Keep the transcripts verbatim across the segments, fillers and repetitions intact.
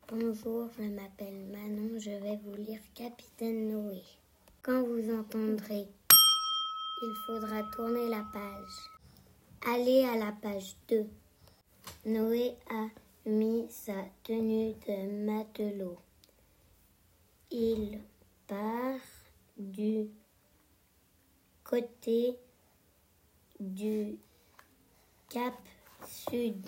Bonjour, je m'appelle Manon, je vais vous lire Capitaine Noé. Quand vous entendrez, il faudra tourner la page. Allez à la page deux. Noé a mis sa tenue de matelot. Il part du côté du cap sud.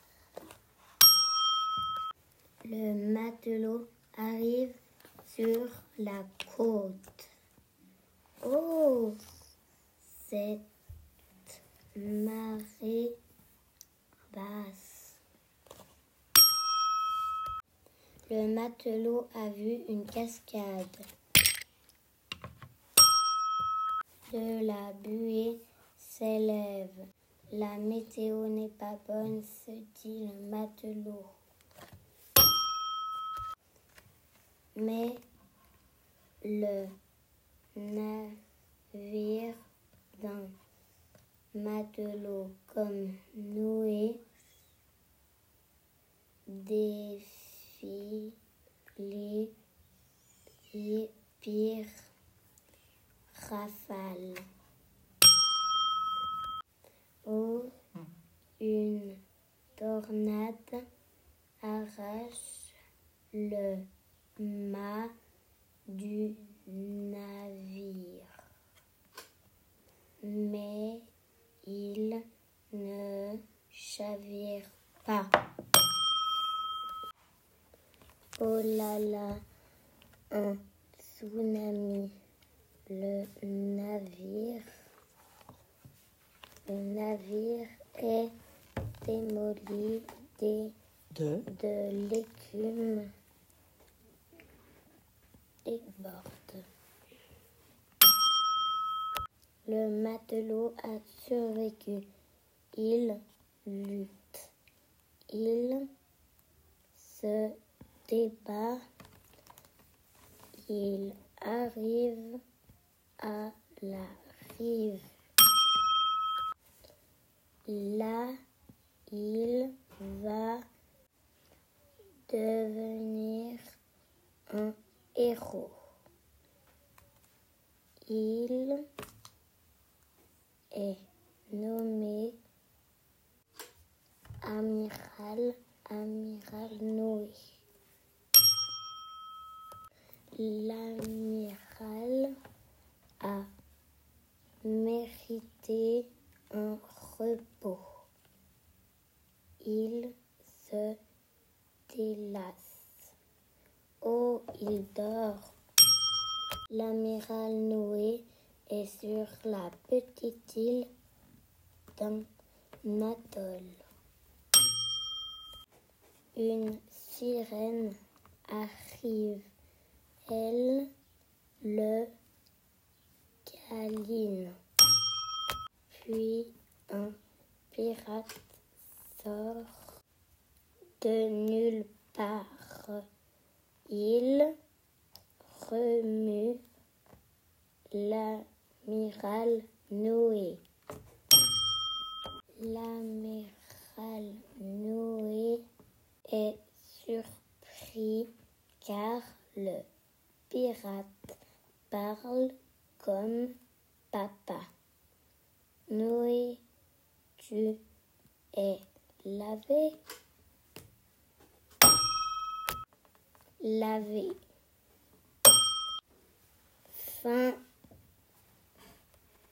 Le matelot arrive sur la côte. Oh, cette marée basse. Le matelot a vu une cascade. De la buée s'élève. La météo n'est pas bonne, se dit le matelot. Mais le navire d'un matelot comme Noé défie les pires rafales. Oh, une tornade arrache le mât du navire, mais il ne chavire pas. Oh là là, un tsunami. Le navire, le navire est démoli des, de, de l'écume déborde. Le matelot a survécu. Il lutte. Il se débat. Il arrive à la rive. Là, il va devenir un héros. Il est nommé amiral, amiral Noé. L'amiral a mérité un repos. Il se délasse. Oh, il dort. L'amiral Noé est sur la petite île d'un atoll. Une sirène arrive. Elle le câline. Puis un pirate sort de nulle part. Il remue l'amiral Noé. L'amiral Noé est surpris car le pirate parle comme papa. Noé, tu es lavé. Lavé. Fin